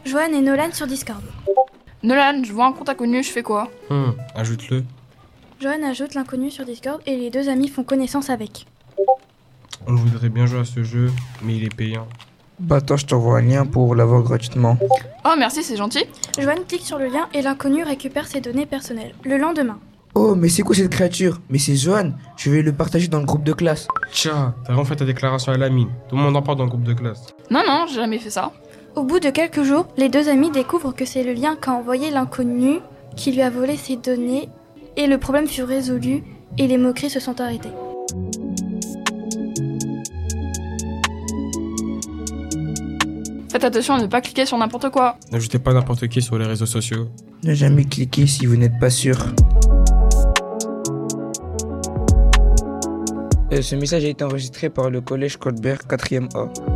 Johan et Nolan sur Discord. Nolan, je vois un compte inconnu, je fais quoi? Ajoute-le. Johan ajoute l'inconnu sur Discord et les deux amis font connaissance avec. On voudrait bien jouer à ce jeu, mais il est payant. Bah attends, je t'envoie un lien pour l'avoir gratuitement. Oh merci, c'est gentil. Johan clique sur le lien et l'inconnu récupère ses données personnelles. Le lendemain. Oh, mais c'est quoi cette créature? Mais c'est Johan, je vais le partager dans le groupe de classe. Tcha, t'as vraiment fait ta déclaration à la mine. Tout le monde en parle dans le groupe de classe. Non, j'ai jamais fait ça. Au bout de quelques jours, les deux amis découvrent que c'est le lien qu'a envoyé l'inconnu qui lui a volé ses données et le problème fut résolu et les moqueries se sont arrêtées. Faites attention à ne pas cliquer sur n'importe quoi. N'ajoutez pas n'importe qui sur les réseaux sociaux. Ne jamais cliquer si vous n'êtes pas sûr. Ce message a été enregistré par le collège Colbert 4e A.